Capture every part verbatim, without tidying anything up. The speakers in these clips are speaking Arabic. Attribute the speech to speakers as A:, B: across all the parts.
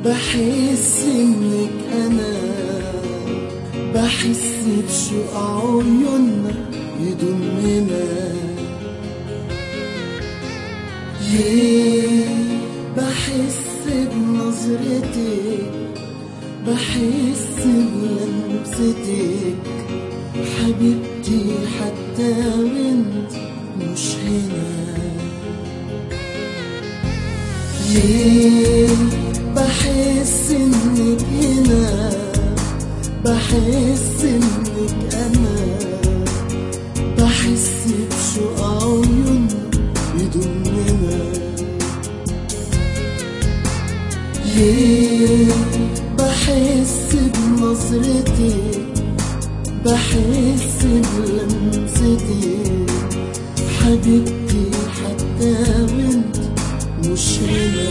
A: بحس انك انا، بحس بشوق عيوننا يضمنا. ليه بحس بنظرتك، بحس بلمستك حبيبتي حتى وانت مش هنا. ليه بحس انك هنا، بحس انك انا، بحس بشوق عيون يضمنا. ليه بحس بنظرتك، بحس بلمستك حبيبتي حتى وانت مش هنا.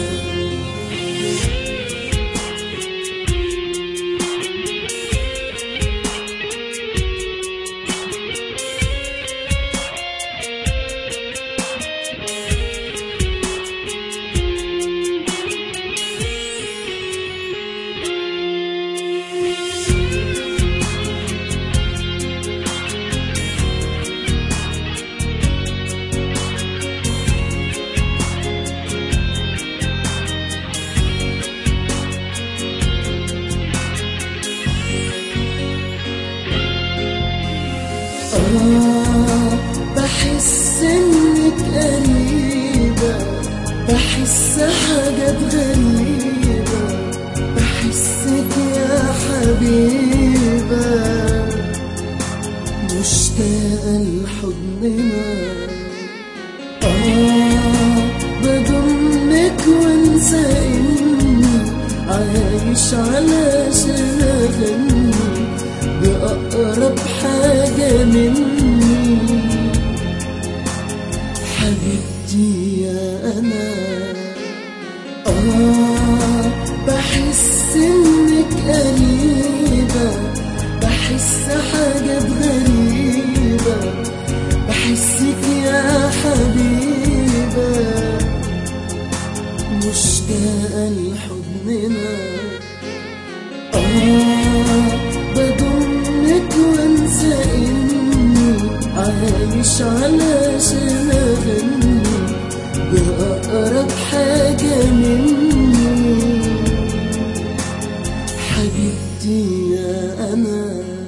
A: آه بحس انك قريبة، بحس حاجات غريبة، بحسك يا حبيبة مشتاقة لحضننا. آه بضمك وانسى اني عايش علشان اغني بأقرب حاجة مني حبيبتي يا أنا. آه بحس إنك قريبة، بحس حاجات غريبة، بحسك يا حبيبة مشتاقة لحضننا. آه بضمك وانسى اني عايش علشان اغني بأقرب حاجة مني حبيبتي يا انا.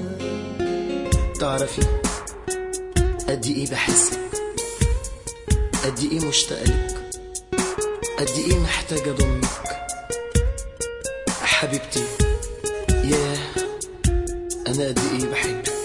B: تعرفي قد ايه بحسك، قد ايه مشتاقلك، قد ايه محتاجة اضمك حبيبتي. ياه انا قد ايه بحبك.